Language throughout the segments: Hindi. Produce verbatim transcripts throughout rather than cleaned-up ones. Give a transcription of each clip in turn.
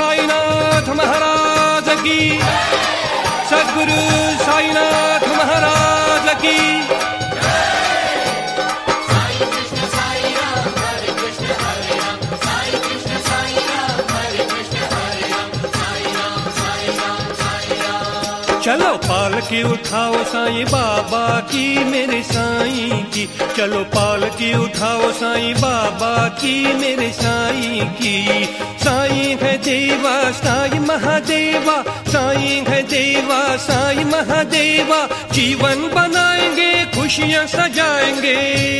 साईनाथ महाराज की, सद्गुरु साईनाथ महाराज की। चलो पालकी उठाओ साईं बाबा की, मेरे साईं की। चलो पालकी उठाओ साईं बाबा की, मेरे साईं की। साईं है देवा साईं महादेवा, साईं है देवा साईं महादेवा। जीवन बनाएंगे खुशियाँ सजाएंगे,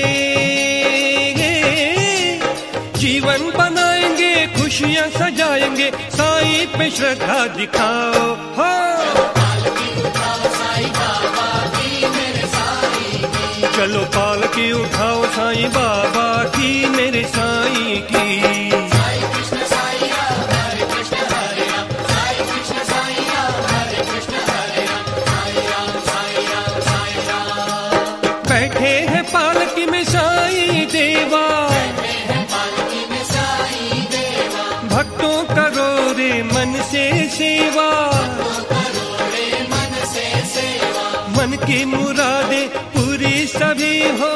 जीवन बनाएंगे खुशियाँ सजाएंगे। साईं पे श्रद्धा दिखाओ हो। चलो पालकी उठाओ साईं बाबा की, मेरे साईं की। साईं कृष्ण साईं राम, हरे कृष्ण हरे राम, साईं कृष्ण साईं राम, हरे कृष्ण हरे राम, साईं राम साईं राम साईं राम। बैठे हैं पालकी में साईं देवा, बैठे हैं पालकी में साईं देवा। भक्तों करो रे मन से सेवा, करो रे मन से सेवा। मन की मुरादें पूरी सभी हो,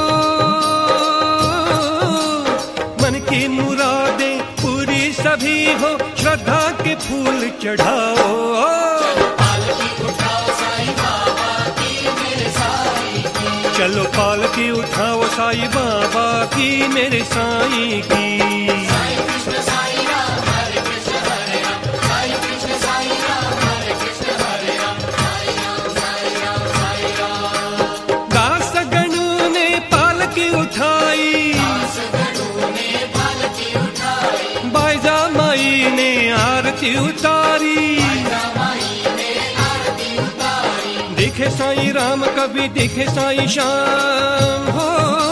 मन की मुरादें पूरी सभी हो। श्रद्धा के फूल चढ़ाओ, पालकी उठाओ साईं बाबा की, मेरे साईं की। चलो पालकी उठाओ साईं बाबा की, मेरे साईं की। साईं कृष्ण साईं राम, हरे कृष्ण हरे राम, साईं कृष्ण साईं राम, हरे कृष्ण हरे राम, साईं राम साईं राम साईं राम। दास गणों ने पालकी उठाई, दास गणों ने पालकी उठाई, बाइजा माई ने आरती उतारी। माई ने आरती उतारी। देखे साईं राम कभी देखे साईं श्याम हो,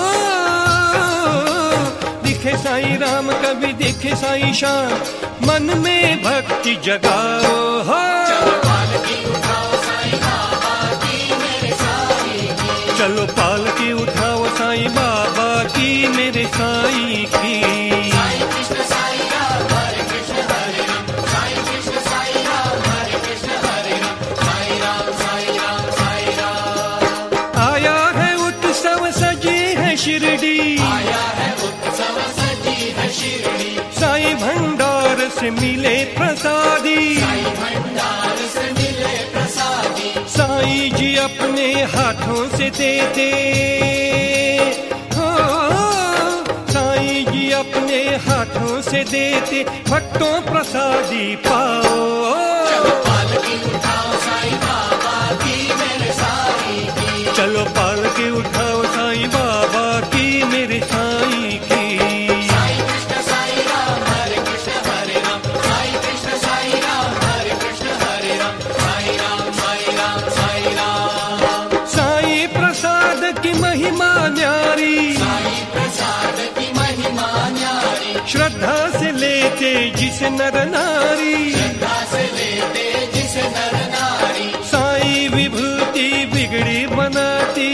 देखे साईं राम कभी देखे साईं श्याम। मन में भक्ति जगाओ हो। पालकी उठाओ साईं बाबा की, मेरे साईं की। चलो पालकी उठाओ साईं बाबा की, मेरे साईं की। साईं कृष्ण साईं राम, हरे कृष्ण हरे राम, साईं कृष्ण साईं राम, हरे कृष्ण हरे राम, साईं राम साईं राम साईं राम। आया है उत्सव सजी है शिरडी, आया है उत्सव सजी है शिरडी। साईं भंडार से मिले प्रसादी, साईं भंडार से मिले प्रसादी। साईं जी अपने हाथों से देते हो, साईं जी अपने हाथों से देते। भक्तों प्रसादी पाओ, पालकी उठाओ साईं बाबा की, मेरे साईं की। चलो पालकी उठाओ साईं बाबा की, मेरे साईं की। साईं कृष्ण साईं राम, हरे कृष्ण हरे राम, साईं कृष्ण साईं राम, हरे कृष्ण हरे राम, साईं राम साईं राम साईं राम। साईं प्रसाद की महिमा न्यारी, साईं प्रसाद की महिमा न्यारी। श्रद्धा से लेते जिस नर नारी, श्रद्धा से लेते जिस नर नारी। साईं विभूति बिगड़ी बनाती,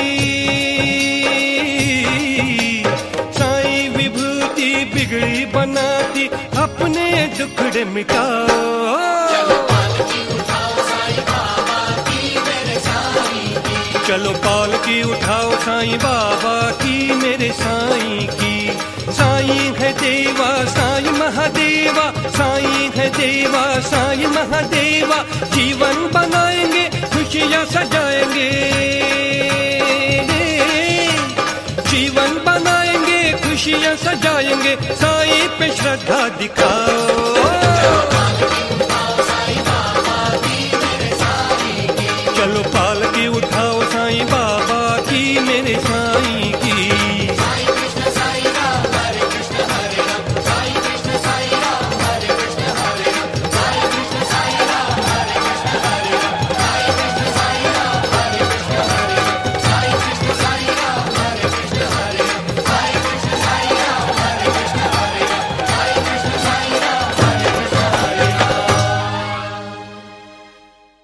साईं विभूति बिगड़ी बनाती। अपने दुखड़े मिटाओ, पालकी उठाओ साईं बाबा की, मेरे साईं की। चलो पालकी उठाओ साईं बाबा की, मेरे साईं की। साईं है देवा साईं महादेवा, साईं है देवा साईं महादेवा। जीवन बनाएंगे खुशियाँ सजाएंगे, जीवन बनाएंगे खुशियाँ सजाएंगे। साईं पे श्रद्धा दिखाओ।